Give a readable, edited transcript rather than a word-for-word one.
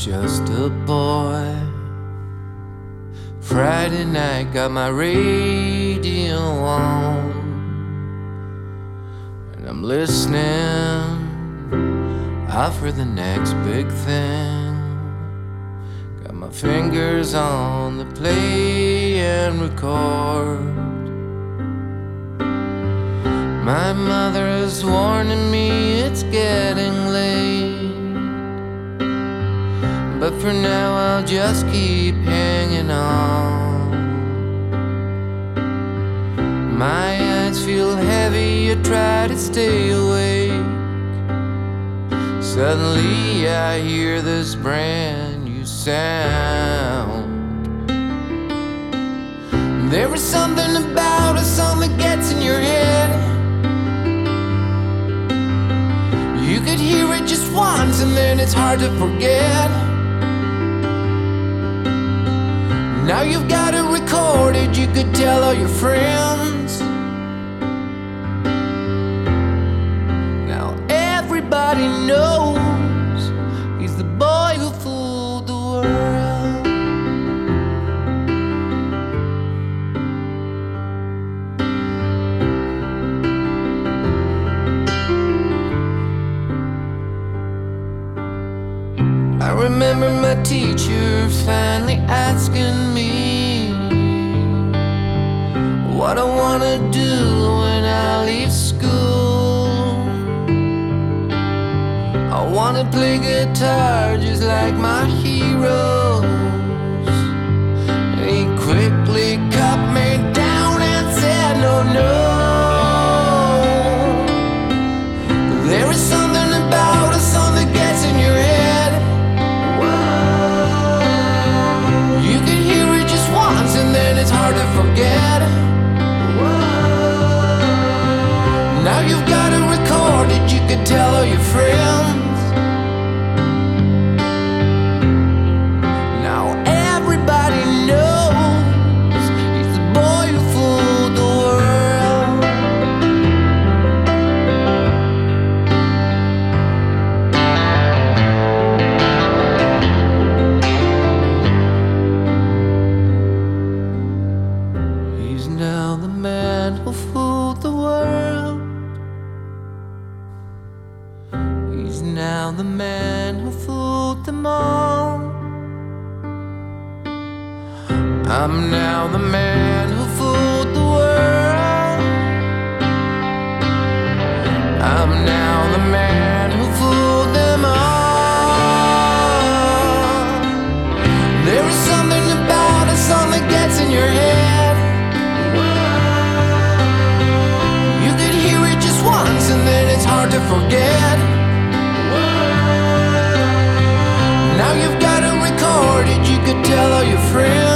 just a boy. Friday night, got my radio on, and I'm listening out for the next big thing. Got my fingers on the play and record. My mother is warning me it's getting late, but for now I'll just keep hanging on. My eyes feel heavy, I try to stay awake. Suddenly I hear this brand new sound. There is something about a song that gets in your head. You could hear it just once and then it's hard to forget. Now you've got it recorded, you could tell all your friends. Now everybody knows he's the boy who fooled the world. I remember my teacher finally asking me what I wanna do when I leave school. I wanna play guitar just like my heroes. He quickly cut me down and said no, no. There is something about a song that gets in your head. And then it's hard to forget. Now you've got it recorded, you could tell all your friends. Now everybody knows he's the boy who fooled the world. He's now the man who fooled the world. He's now the man who fooled them all. I'm now the man who fooled the world. I'm now the man who fooled them all. There is something about a song that gets in your head. You could hear it just once and then it's hard to forget. Now you've got it recorded, you could tell all your friends.